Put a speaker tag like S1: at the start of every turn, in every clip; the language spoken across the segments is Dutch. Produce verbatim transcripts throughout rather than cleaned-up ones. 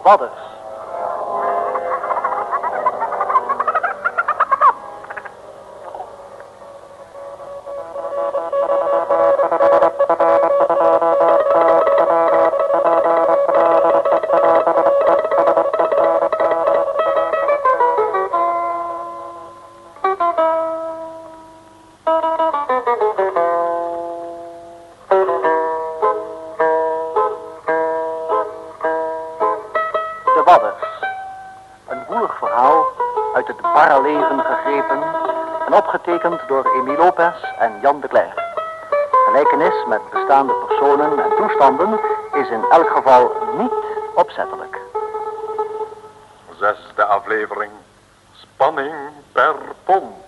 S1: Wadders. Opgetekend door Emile Lopez en Jan de Cler. Gelijkenis met bestaande personen en toestanden is in elk geval niet opzettelijk.
S2: Zesde aflevering. Spanning per pond.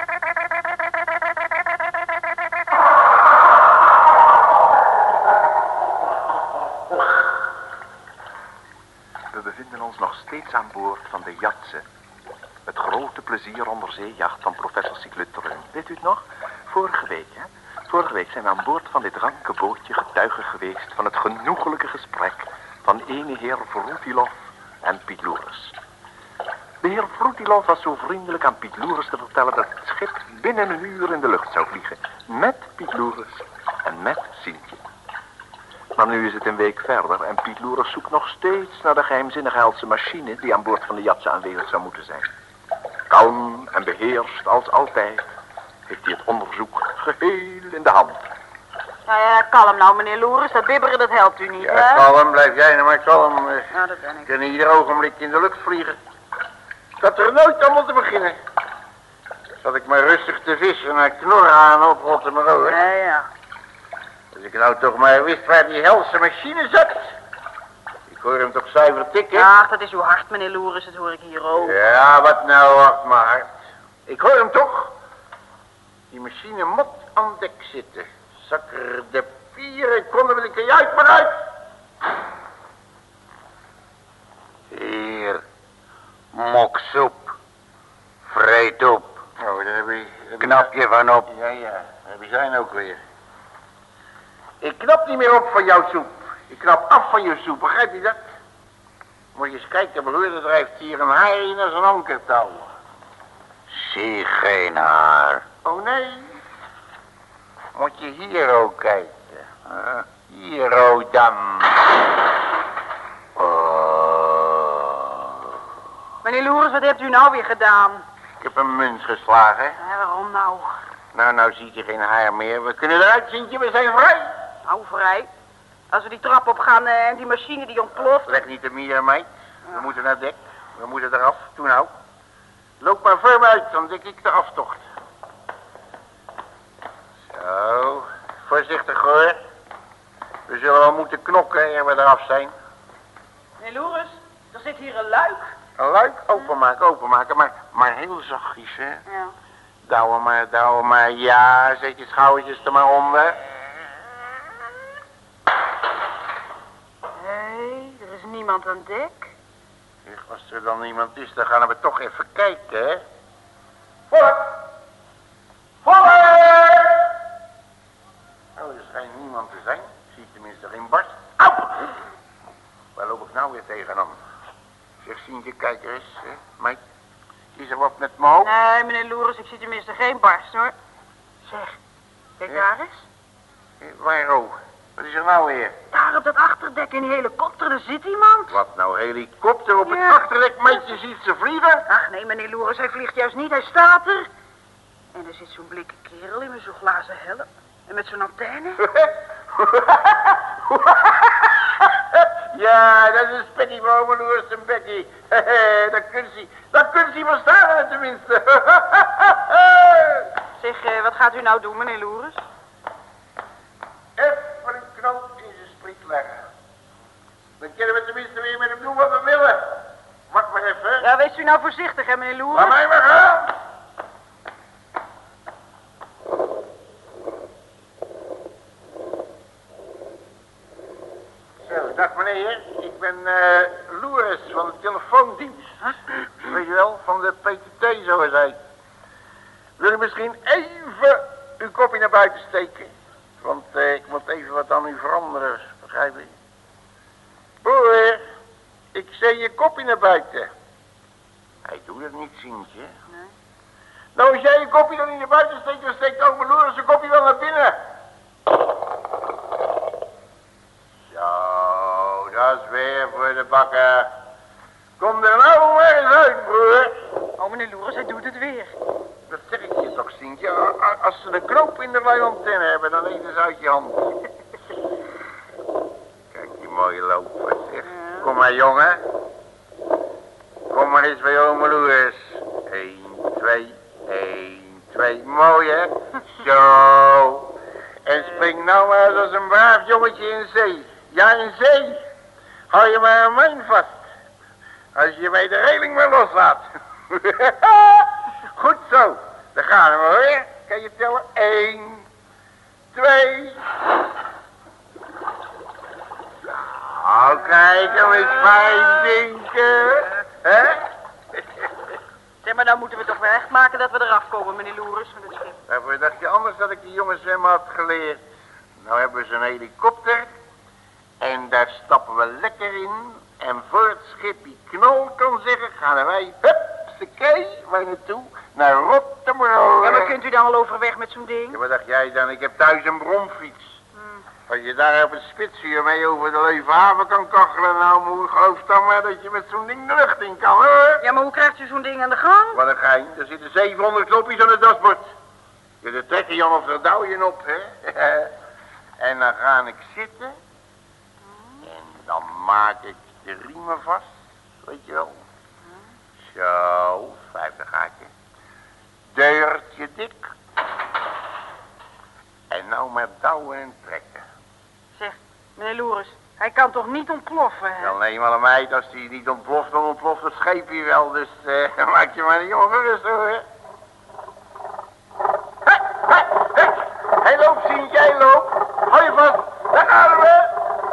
S2: We bevinden ons nog steeds aan boord van de Jatse. Het grote plezier onderzeejacht van professor Cycluteren. Weet u het nog? Vorige week, hè? Vorige week zijn we aan boord van dit ranke bootje getuigen geweest van het genoegelijke gesprek van ene heer Vroetilov en Piet Loeres. De heer Vroetilov was zo vriendelijk aan Piet Loeres te vertellen dat het schip binnen een uur in de lucht zou vliegen. Met Piet Loeres en met Sientje. Maar nu is het een week verder en Piet Loeres zoekt nog steeds naar de geheimzinnige helse machine die aan boord van de Jatse aanwezig zou moeten zijn. Kalm en beheerst als altijd heeft hij het onderzoek geheel in de hand.
S3: Nou ja, kalm nou, meneer Loeres. Dat bibberen, dat helpt u niet,
S4: ja,
S3: hè?
S4: kalm, blijf jij nou maar kalm.
S3: Ja, dat ben ik.
S4: Kunnen ieder ogenblik in de lucht vliegen. Dat er nooit allemaal te beginnen. Zat ik maar rustig te vissen naar knorren aan op Rotterdam.
S3: Ja, ja.
S4: Als ik nou toch maar wist waar die helse machine zat. Ik hoor hem toch zuiver tikken.
S3: Ach, dat is uw hart, meneer Loeres. Dat hoor ik hier ook.
S4: Ja, wat nou, wacht maar. Ik hoor hem toch. Die machine moet aan dek zitten. Zakker de pieren, konden we de kajuit maar uit. Hier, moksoep. Vreet op. Oh, daar heb je... Knap je van op. Ja, ja, daar heb je zijn ook weer. Ik knap niet meer op van jouw soep. Ik knap af van je soep, begrijp je dat? Moet je eens kijken, broer, er drijft hier een haar in als een ankertouw. Zie geen haar. Oh nee. Moet je hier ook kijken. Uh, hier ook dan. Oh.
S3: Meneer Loeres, wat hebt u nou weer gedaan?
S4: Ik heb een munt geslagen.
S3: Ja, waarom nou?
S4: Nou, nou ziet je geen haar meer. We kunnen eruit, Sintje, we zijn vrij.
S3: Nou, vrij. Als we die trap op gaan uh, en die machine die ontploft.
S4: Leg niet de mier, meid. We moeten naar dek. We moeten eraf. Toen nou. Loop maar voor me uit, dan dek ik de aftocht. Zo. Voorzichtig hoor. We zullen wel moeten knokken eer we eraf zijn.
S3: Meneer Loeres, er zit hier een luik.
S4: Een luik? Openmaken, openmaken. Maar, maar heel zachtjes, hè.
S3: Ja.
S4: Douwen maar, douwen maar. Ja, zet je schoudertjes er maar onder.
S3: Hé, er is niemand aan dek.
S4: Zeg, als er dan niemand is, dan gaan we toch even kijken, hè. Voor! Voor! Oh, er schijnt niemand te zijn. Ik zie tenminste geen barst. Au! Waar loop ik nou weer tegenaan? Zeg, Sientje, kijk er eens, hè. Meid, is er wat met mijn hoofd?
S3: Nee, meneer Loeres, ik zie tenminste geen barst, hoor. Zeg, kijk
S4: Ja.
S3: daar eens.
S4: Eh, Waar, oh? Wat is er nou weer?
S3: Daar op dat achterdek in die helikopter, daar zit iemand.
S4: Wat nou, helikopter op
S3: Ja.
S4: het achterdek, meidje, ziet ze vliegen?
S3: Ach nee, meneer Loeres, hij vliegt juist niet, hij staat er. En er zit zo'n blikke kerel in met zo'n glazen helm. En met zo'n antenne.
S4: Ja, dat is Betty Momeloers en Betty. Dat kunt ze, dat kunt ze verstaan tenminste.
S3: Zeg, eh, wat gaat u nou doen, meneer Loeres?
S4: Even een knoop in zijn spriet leggen. Dan kunnen we tenminste weer met hem doen wat we willen. Wacht maar even.
S3: Ja, wees u nou voorzichtig, hè, meneer Loeres?
S4: Laat mij maar gaan. Zo, dag meneer. Ik ben uh, Loeres van de telefoondienst. Huh? Weet je wel, van de P T T zo gezegd. Wil u misschien even uw kopje naar buiten steken? Want uh, ik moet even wat aan u veranderen, begrijp je? Boer, Ik zei je kopje naar buiten. Hij doet het niet, Sientje.
S3: Nee.
S4: Nou, als jij je kopje dan niet naar buiten steekt, dan steekt ook mijn loer zijn kopje wel naar binnen. Zo, dat is weer voor de bakker. Kom er nou maar eens uit, broer.
S3: Oh, meneer Loeres, hij doet het weer.
S4: Dat zeg ik je toch, Sientje. Als ze een knoop in de luiantenne hebben, dan eten ze uit je hand. Kijk, die mooie lopen, zeg. Kom maar, jongen. Kom maar eens bij ome Loeres. Eén, twee, één, twee. Mooi, hè? Zo. En spring nou maar eens als een braaf jongetje in zee. Ja, in zee. Hou je maar aan mijn vast. Als je mij de reling maar loslaat. Goed zo. Dan gaan we hoor. Kan je tellen? Eén, twee. Nou, kijk hem eens fijn zinken. Hè?
S3: Zeg maar, nou moeten we toch wel echt maken dat we eraf komen, meneer Loeres, van het schip.
S4: Waarvoor dacht je anders dat ik die jongens zwemmen had geleerd? Nou hebben ze een helikopter. En daar stappen we lekker in. En voor het schip die knol kan zeggen, gaan wij, hupsakee, waar naartoe? Naar Rotterdam.
S3: Ja, maar kunt u dan al overweg met zo'n ding?
S4: Ja, wat dacht jij dan? Ik heb thuis een bromfiets.
S3: Hmm.
S4: Als je daar op het spitsuur mee over de Leuvenhaven kan kachelen, nou moe, geloof dan maar dat je met zo'n ding de lucht in kan, hoor.
S3: Ja, maar hoe krijgt u zo'n ding aan de gang?
S4: Wat een gein, er zitten zevenhonderd knopjes aan het dashboard. Je de trekken Jan of er douw je op, hè. En dan ga ik zitten. En dan maak ik de riemen vast, weet je wel. Zo, vijfde gaatje. Deurtje dik. En nou maar douwen en trekken.
S3: Zeg, meneer Loeres, hij kan toch niet ontploffen, hè?
S4: Wel nee, maar meid, als die niet ontploft, dan ontploft het scheepje wel. Dus uh, maak je maar niet ongerust, hoor. Hé, hé, hé. Hij loopt, Sientje, hij loopt. Hou je vast, daar gaan we.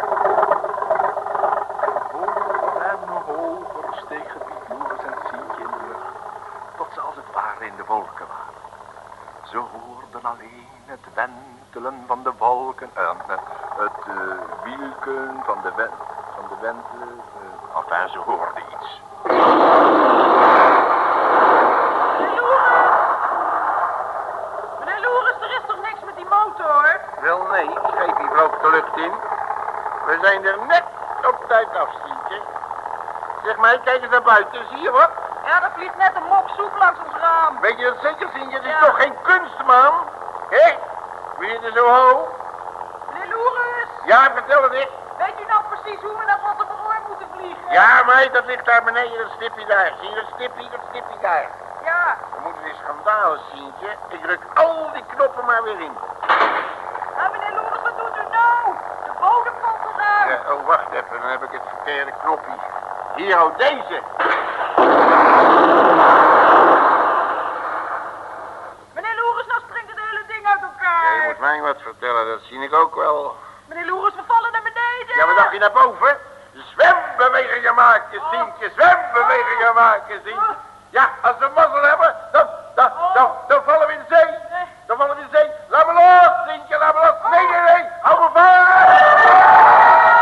S2: En hoger steeg het Loeres en Sientje in de lucht, tot ze als het ware in de wolken waren. Ze hoorden alleen het wentelen van de wolken, uh, het uh, wielken van de wend, van de wentelen, uh, enfin, ze hoorden iets.
S3: Meneer Loeres! Meneer Loeres, er is toch niks met die motor?
S4: Wel nee, scheepje vloog de lucht in. We zijn er net op tijd af, Sientje. Zeg maar, kijk eens naar buiten, zie je wat?
S3: Ja, er vliegt net een mok soep langs ons raam.
S4: Weet je dat zeker, Sientje? Het is
S3: Ja.
S4: toch geen kunst, man? Hé? We zitten zo hoog.
S3: Meneer Loeres,
S4: Ja, vertel het eens.
S3: weet u nou precies hoe we naar Rotterdam moeten vliegen?
S4: Ja, meid, dat ligt daar beneden, dat stipje daar. Zie je dat stipje, dat stipje daar?
S3: Ja.
S4: We moeten weer schandalen, Sientje. Ik druk al die knoppen maar weer in.
S3: Ah, meneer Loeres, wat doet u nou? De bodem valt eruit.
S4: Ja, oh, wacht even, dan heb ik het verkeerde knopje. Hier, hou deze.
S3: Meneer Loeres, nou springt het hele ding uit
S4: Ja,
S3: elkaar.
S4: je moet mij wat vertellen, dat zie ik ook wel.
S3: Meneer Loeres, we vallen naar beneden.
S4: Ja, wat dacht je naar boven? Zwembewegingen maken, Sientje, zwembewegingen maken, Sientje. Ja, als we mazzel hebben, dan, dan, dan, dan vallen we in de zee. Dan vallen we in de zee. Laat me los, Sientje, laat me los. Nee, nee, nee, hou me vast.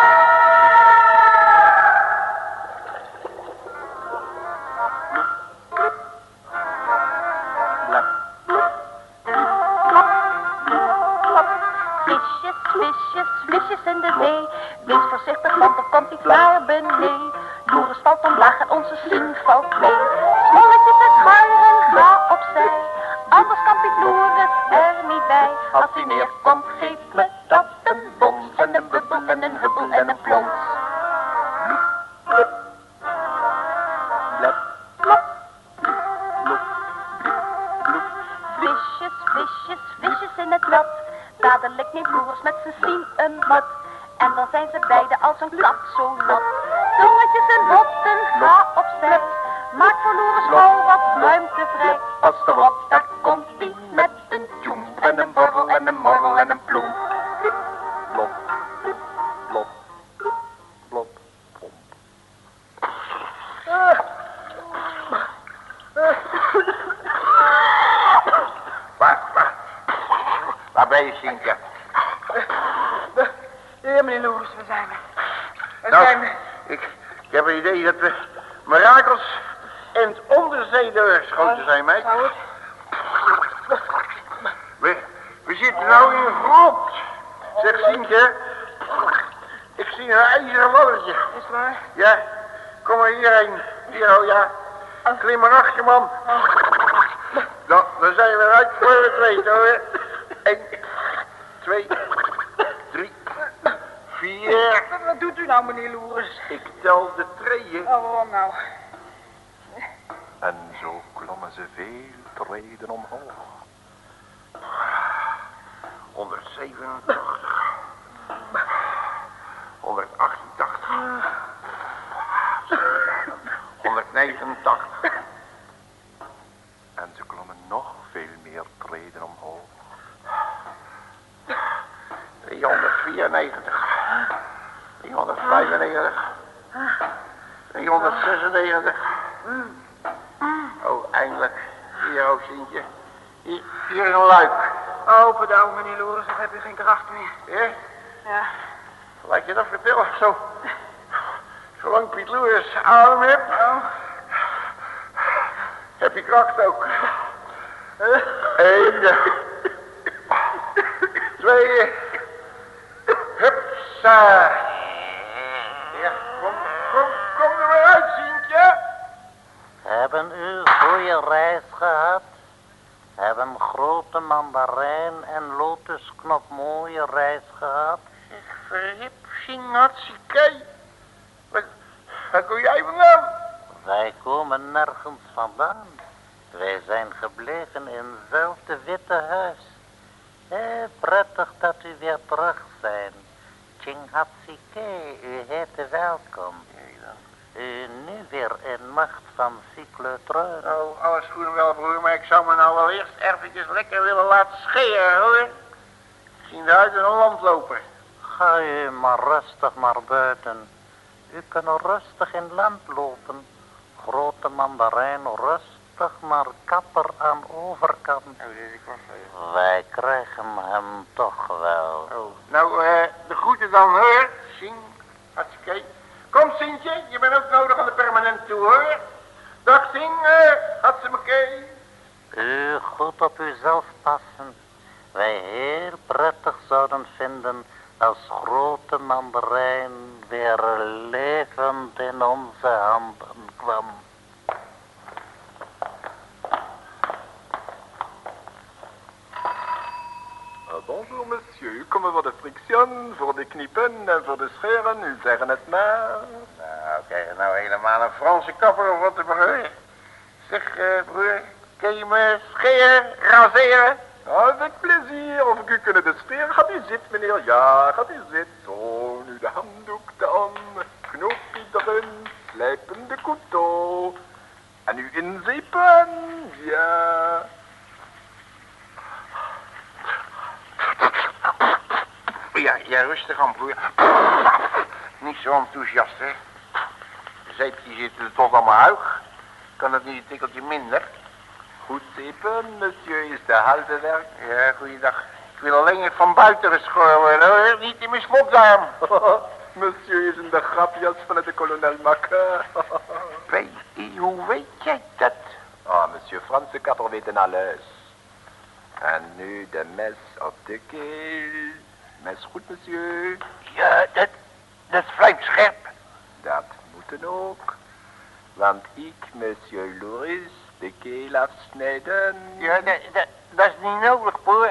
S5: Visjes, visjes, visjes in de zee. Wees voorzichtig, want er komt iets naar beneden. Loeres valt omlaag en onze zin valt mee. Smolletjes en scharen, ga opzij. Anders kan Piet Loeres er niet bij. Als hij neerkomt, geef me dat een bons en een bubbel en een hubbel en een plons. Visjes, visjes, visjes in het nat. Dadelijk neemt Loeres met zijn zien een mat. En dan zijn ze beiden als een kat zo nat. Tongetjes en botten, ga opzij. Maak voor Loeres gauw wat ruimte vrij. Pas erop, daar komt hij met een tjoem. En een borrel en een morrel en een ploem.
S2: Plop, plop, plop, plop.
S4: Waar, waar, waar ben je, Sientje?
S3: Ja, meneer Loeres, we zijn er. We
S4: Nou,
S3: zijn er.
S4: ik, ik heb een idee dat we mirakels in het onderzee doorgeschoten zijn, meid.
S3: Zou het?
S4: We, we zitten nou in een grot. Zeg, Sientje. Ik zie een ijzeren laddertje.
S3: Is het waar?
S4: Ja, kom maar hierheen. Hier, oh ja. Klim maar achter, man. Dan, dan zijn we eruit voor we het weten, hoor. Eén, twee, drie, vier.
S3: Wat, wat doet u nou, meneer Loeres?
S4: Ik tel de treden.
S3: Oh, waarom nou?
S2: En zo klommen ze veel treden omhoog.
S4: honderdzevenentachtig. honderdachtentachtig. honderdnegenentachtig.
S2: En ze klommen nog veel meer treden omhoog.
S4: driehonderdvierennegentig. driehonderdvijfennegentig. driehonderdzesennegentig. Oh, eindelijk. Hier ook, Sientje. Hier, hier is een luik.
S3: Oh, bedankt, meneer Loeres, dan heb u geen kracht meer.
S4: Ja?
S3: Ja.
S4: Laat je dat vertellen, zo. Zolang Piet Loeres adem hebt,
S3: Oh.
S4: heb je kracht ook. Eén. Twee. Hupsa. Ja, kom, kom, kom er maar uit, Sientje.
S6: Hebben u een goede reis gehad? Hebben grote mandarijn en lotusknop mooie reis gehad?
S4: Ik verhip, Singatsikei. Waar, waar kom jij vandaan?
S6: Wij komen nergens vandaan. Wij zijn gebleven in hetzelfde witte huis. Eh, prettig dat u weer terug zijn. Chingatsike, u heet welkom. U nu weer in macht van cyclotron.
S4: Oh, alles goed en wel, broer, maar ik zou me nou wel eerst eventjes lekker willen laten scheren, hoor. Ik zie eruit in een landloper.
S6: Ga u maar rustig naar buiten. U kunt rustig in land lopen. Grote mandarijn, rustig naar kapper aan overkant.
S4: Oh, dit ik was
S6: Wij krijgen hem toch wel.
S4: Oh, nou, eh, de groeten dan, hoor. Sien, hartstikke. Kom, Sientje, je bent ook nodig aan de permanent toe, hoor. Dag, Sien, eh, hartstikke.
S6: U goed op uzelf passen. Wij heel prettig zouden vinden als grote mandarijn weer levend in onze handen kwam.
S2: Uh, bonjour, monsieur. U komen voor de friction, voor de kniepen en voor de scheren. U zeggen het maar.
S4: Nou, krijg je nou helemaal een Franse kapper of wat te broer? Zeg, eh, broer, kun je me scheren, raseren?
S2: Avec plezier. Of ik u kunnen de scheren. Gaat u zitten, meneer. Ja, gaat u zitten. Zo, nu de handdoek dan. Knoopje erin. Slijpen de couteau. En u inzeepen. Ja.
S4: Ja, ja, rustig aan, broer. Niet zo enthousiast, hè. De zeepje zit er tot aan mijn huig. Kan het niet een tikkeltje minder?
S2: Goed zeepen, monsieur, is de halve werk.
S4: Ja, goeiedag. Ik wil alleen van buiten geschoren worden, hoor. Niet in mijn slokdarm.
S2: Monsieur is in de grapjas van de kolonel Makker.
S4: Weet, hoe weet jij dat?
S2: Ah, monsieur Franse kapper weten alles. En nu de mes op de keel. Mes goed, monsieur.
S4: Ja, dat, dat is vrij scherp.
S2: Dat moeten ook. Want ik, monsieur Loeres, de keel afsnijden.
S4: Ja, dat, dat, dat is niet nodig, broer.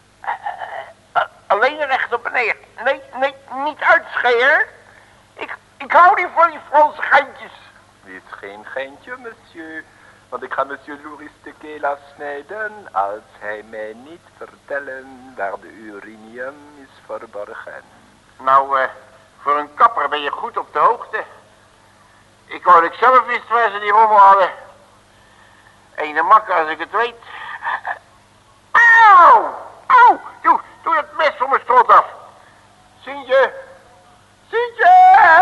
S4: Alleen recht op en neer. Nee, nee, niet uitscheren. Ik, ik hou niet van die Franse geintjes.
S2: Dit is geen geintje, monsieur. Want ik ga monsieur Loeres de keel afsnijden als hij mij niet vertellen waar de urinium is verborgen.
S4: Nou, uh, voor een kapper ben je goed op de hoogte. Ik wou dat ik zelf wist waar ze die rommel hadden. Ene makker als ik het weet. Auw! Auw! Doe, doe dat mes van mijn strot af. Sientje! Sientje!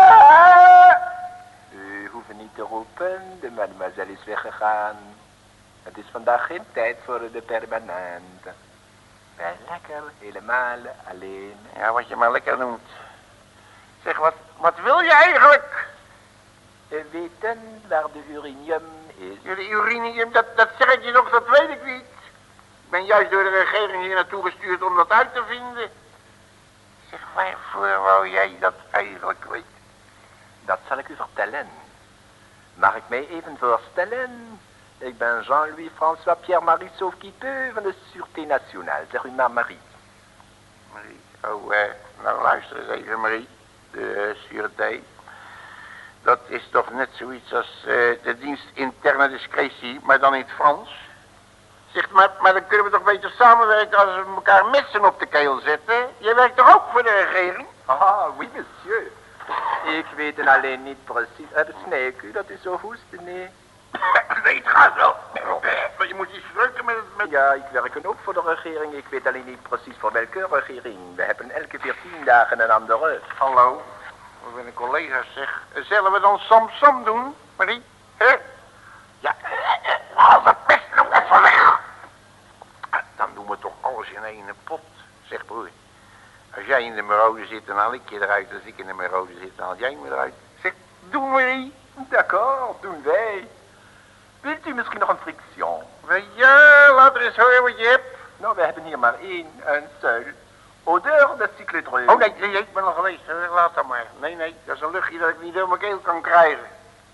S2: U hoeft niet te roepen, de mademoiselle is weggegaan. Het is vandaag geen tijd voor de permanent. Ben lekker helemaal alleen.
S4: Ja, wat je maar lekker noemt. Zeg, wat, wat wil je eigenlijk?
S2: weten waar de urinium is?
S4: Ja, de urinium, dat, dat zeg je nog, dat weet ik niet. Ik ben juist door de regering hier naartoe gestuurd om dat uit te vinden. Zeg, waarvoor wou jij dat eigenlijk weten?
S2: Dat zal ik u vertellen. Mag ik mij even voorstellen? Ik ben Jean-Louis François Pierre-Marie Sauve-Qui-Peut van de Sûreté Nationale. Zeg u maar Marie.
S4: Marie, oh, eh, nou luister eens even Marie. De uh, Sûreté. Dat is toch net zoiets als uh, de dienst interne discretie, maar dan in het Frans. Zeg, maar, maar dan kunnen we toch beter samenwerken als we elkaar messen op de keel zetten? Jij werkt toch ook voor de regering?
S2: Ah, oui, monsieur. Ik weet het alleen niet precies. Uh, snij ik u dat u zo hoesten, nee?
S4: Nee, het gaat wel. Maar je moet iets drukken met, met...
S2: Ja, ik werk ook voor de regering. Ik weet alleen niet precies voor welke regering. We hebben elke veertien dagen een andere.
S4: Hallo, we zijn een collega's, zeg. Zullen we dan Sam Sam doen, Marie? Hè? Ja, haal dat best nou even weg. Dan doen we toch alles in één pot, zeg broer. Als jij in de marode zit, dan haal ik je eruit. Als ik in de marode zit, dan haal jij me eruit. Zeg, doen Marie.
S2: D'accord, doen wij. Wilt u misschien nog een friction?
S4: Ja, laat er eens horen wat je hebt.
S2: Nou, we hebben hier maar één, een seul. Odeur de cyclotron.
S4: Oh nee, nee, nee, ik ben al geweest. Laat dat maar. Nee, nee, dat is een luchtje dat ik niet door mijn keel kan krijgen.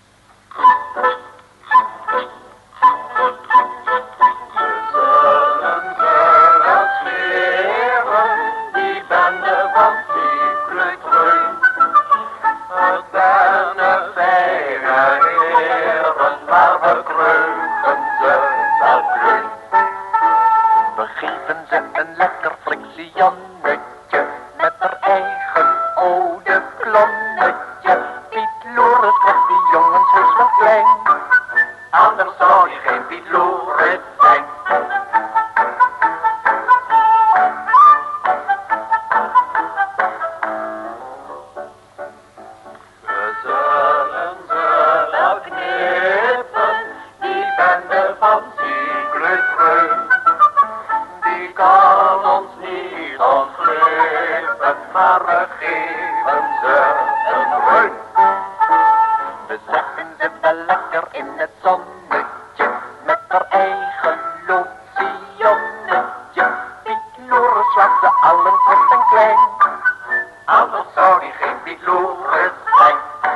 S7: Die bende van cyclotron. Het zijn fijne heren, maar we kreuken ze wel klein.
S2: We geven ze een lekker frictionnetje met haar eigen oude klonnetje. Piet Loris krijgt die jongens heus wel klein.
S7: Anders zou je geen Piet Loris zijn. We zullen ze wel knippen, die bende van cyclotron. Die kan ons niet ontglippen, maar we geven ze een reun.
S2: We zetten ze wel lekker in het zonnetje met haar eigen lotionnetje. Piet Loris slaat ze allen kort en klein.
S7: Anders zou die geen Piet Loris zijn.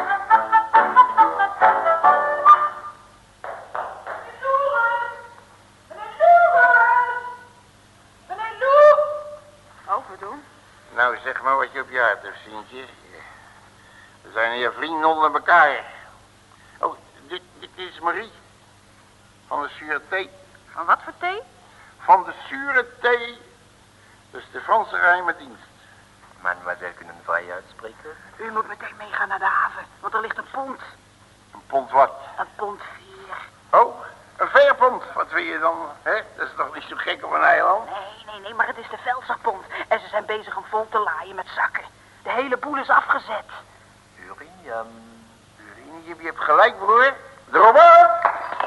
S3: Overdoen?
S4: Nou, zeg maar wat je op je hart hebt, Sintje. We zijn hier vrienden onder elkaar. Oh, dit, dit is Marie. Van de Sûreté.
S3: Van wat voor thee?
S4: Van de Sûreté. Dus de Franse geheime dienst.
S2: Mademoiselle, kunnen we vrij uitspreken?
S3: U moet meteen meegaan naar de haven, want er ligt een pont.
S4: Een pond wat?
S3: Een pont vier.
S4: Oh, een veerpond. Wat wil je dan, hè? Dat is toch niet zo gek op een eiland?
S3: Nee, nee, nee, maar het is de Velserpont. En ze zijn bezig om vol te laaien met zakken. De hele boel is afgezet.
S2: Urinium.
S4: Urine, je hebt gelijk, broer. Erop af!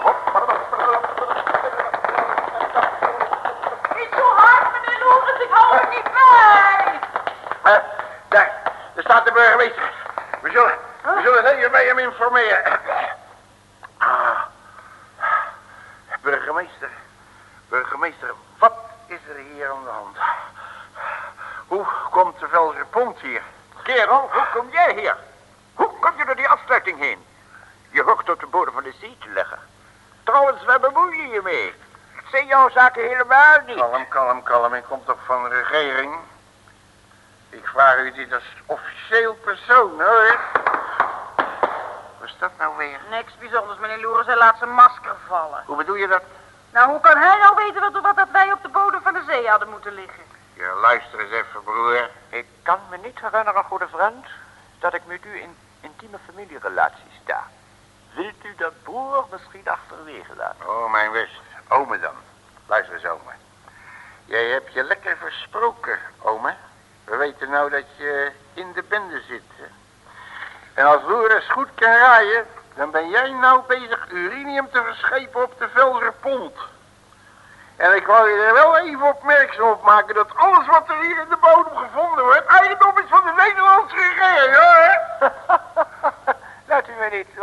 S3: Niet zo hard, meneer Loris, ik hou er niet bij.
S4: Uh, daar, daar staat de burgemeester. We zullen, we zullen even bij hem informeren. Ah. Burgemeester, burgemeester, wat is er hier aan de hand? Hoe komt de Velserpont hier?
S8: Kerel, hoe kom jij hier? Hoe kom je door die afsluiting heen? Je hoort op de bodem van de zee te leggen. Trouwens, waar bemoei je je mee? Ik zie jouw zaken helemaal niet.
S4: Kalm, kalm, kalm. Ik kom toch van de regering? Ik vraag u dit als officieel persoon, hoor. Wat is dat nou weer?
S3: Niks bijzonders, meneer Loris, hij laat zijn masker vallen.
S4: Hoe bedoel je dat?
S3: Nou, hoe kan hij nou weten wat, wat dat wij op de bodem van de zee hadden moeten liggen?
S4: Ja, luister eens even, broer.
S8: Ik kan me niet herinneren, goede vriend, dat ik met u in intieme familierelatie sta. Wilt u de broer misschien achterwege laten?
S4: Oh, mijn wist. Ome dan. Luister eens, ome. Jij hebt je lekker versproken, ome. We weten nou dat je in de bende zit. Hè? En als Loris goed kan raaien, dan ben jij nou bezig urinium te verschepen op de Velserpont. En ik wou je er wel even opmerkzaam op maken dat alles wat er hier in de bodem gevonden wordt, eigendom is van de Nederlandse regering, hoor.
S8: Laat u me niet,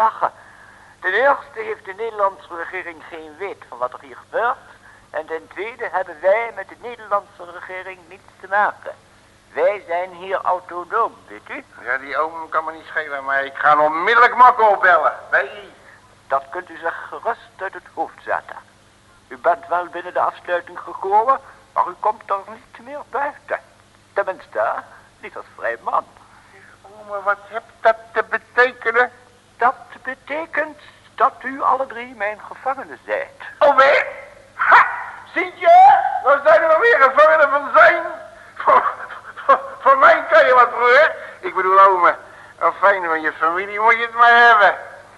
S8: lachen. Ten eerste heeft de Nederlandse regering geen weet van wat er hier gebeurt. En ten tweede hebben wij met de Nederlandse regering niets te maken. Wij zijn hier autonoom, weet u?
S4: Ja, die oom kan me niet schelen, maar ik ga onmiddellijk Makko opbellen. Bij I.
S8: Dat kunt u zich gerust uit het hoofd zetten. U bent wel binnen de afsluiting gekomen, maar u komt er niet meer buiten. Tenminste, niet als vrij man.
S4: Oh, maar wat heeft dat te betekenen?
S8: Dat betekent dat u alle drie mijn gevangenen zijt.
S4: Alweer? Ha! Zie je? Dan zijn er nog weer gevangenen van zijn. Voor, voor, voor mij kan je wat broer. Ik bedoel, ome, een fijn van je familie moet je het maar hebben.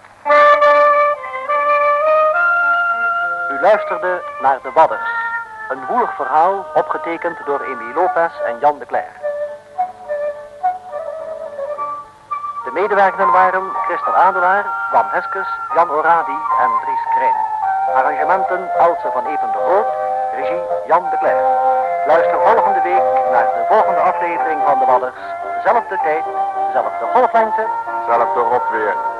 S1: U luisterde naar De Wadders. Een woelig verhaal opgetekend door Emile Lopez en Jan de Cler. De medewerkenden waren Christel Adelaar, Wam Heskes, Jan Oradi en Dries Krijn. Arrangementen Else van Even de Groot, regie Jan de Cler. Luister volgende week naar de volgende aflevering van De Wadders. Dezelfde tijd, dezelfde golflengte.
S4: Zelfde rot weer.